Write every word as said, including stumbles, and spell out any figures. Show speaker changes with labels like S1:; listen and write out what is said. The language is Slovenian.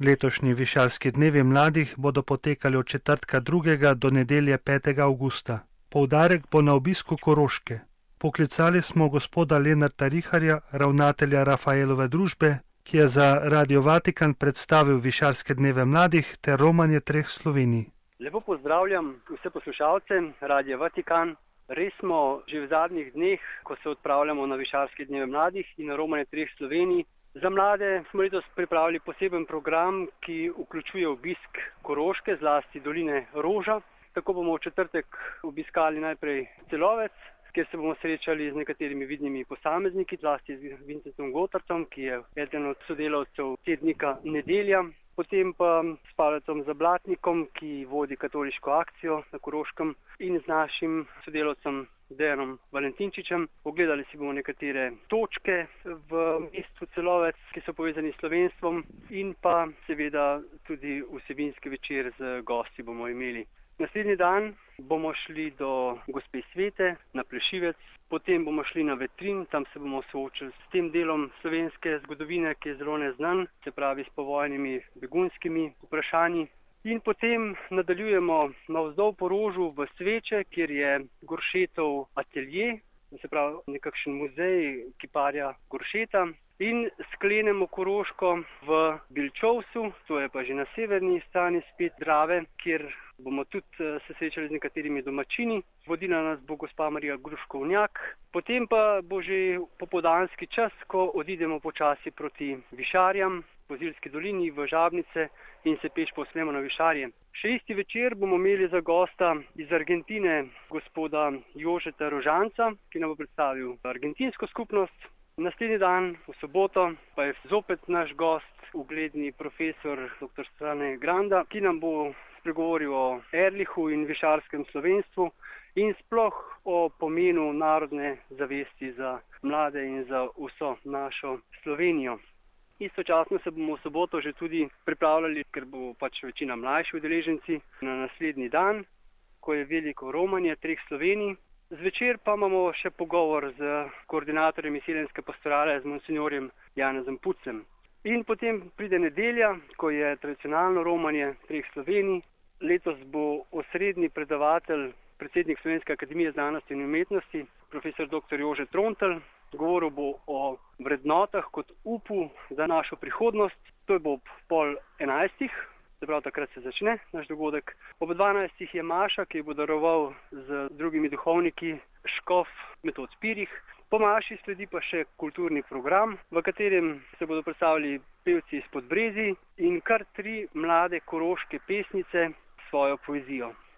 S1: Letošnji višalski dnevi mladih bodo potekali od četrtka drugega do nedelje petega avgusta. Poudarek bo na obisku Koroške. Poklicali smo gospoda Lenarta Riharja, ravnatelja Rafaelove družbe, ki je za Radio Vatikan predstavil višalske dneve mladih ter romanje treh Slovenij.
S2: Lepo pozdravljam vse poslušalce Radio Vatikan. Res smo že v zadnjih dneh, ko se odpravljamo na višalske dneve mladih in na romanje treh Slovenij. Za mlade smo letos pripravili poseben program, ki vključuje obisk Koroške, zlasti doline Roža. Tako bomo v četrtek obiskali najprej Celovec, kjer se bomo srečali z nekaterimi vidnimi posamezniki, zlasti z Vincentom Gotarcem, ki je eden od sodelavcev tednika Nedelja. Potem pa s Pavlecom Zablatnikom, ki vodi katoliško akcijo na Koroškem, in z našim sodelavcem Dejanom Valentinčičem. Ogledali si bomo nekatere točke v mestu Celovec, ki so povezani s slovenstvom, in pa seveda tudi vsebinski večer z gosti bomo imeli. Naslednji dan bomo šli do Gospe Svete na Plešivec, potem bomo šli na Vetrin, tam se bomo soočili s tem delom slovenske zgodovine, ki je zelo neznan, se pravi s povojnimi begunskimi vprašanji. In potem nadaljujemo navzdol po Rožu v Sveče, kjer je Goršetov atelje, se pravi nekakšen muzej kiparja Goršeta. In sklenemo Koroško v Bilčovsu, to je pa že na severni strani spet Drave, kjer bomo tudi se srečali z nekaterimi domačini. Vodila nas bo gospa Marija Gruškovnjak. Potem pa bo že popoldanski čas, ko odidemo počasi proti Višarjam, po Zilski dolini v Žabnice in se peš povzpnemo na Višarje. Še isti večer bomo imeli za gosta iz Argentine gospoda Jožeta Rožanca, ki nam bo predstavil argentinsko skupnost. Naslednji dan, v soboto, pa je zopet naš gost, ugledni profesor dr. Strane Granda, ki nam bo spregovoril o Erlichu in višarskem slovenstvu in sploh o pomenu narodne zavesti za mlade in za vso našo Slovenijo. Istočasno se bomo v soboto že tudi pripravljali, ker bo pač večina mlajši udeleženci, na naslednji dan, ko je veliko romanje treh Slovenij. Zvečer pa imamo še pogovor z koordinatorjem izseljenske pastorale, z monsinjorjem Janezom Pucem. In potem pride nedelja, ko je tradicionalno romanje treh Slovenij. Letos bo osrednji predavatelj, predsednik Slovenske akademije znanosti in umetnosti, profesor dr. Jože Trontelj. Govoril bo o vrednotah kot upu za našo prihodnost. To bo ob pol enajstih. Se pravi, takrat se začne naš dogodek. Ob dvanajstih je maša, ki bo daroval z drugimi duhovniki škof Metod Spirih. Po maši sledi pa še kulturni program, v katerem se bodo predstavili pevci iz Podbrezij in kar tri mlade koroške pesnice s svojo poezijo.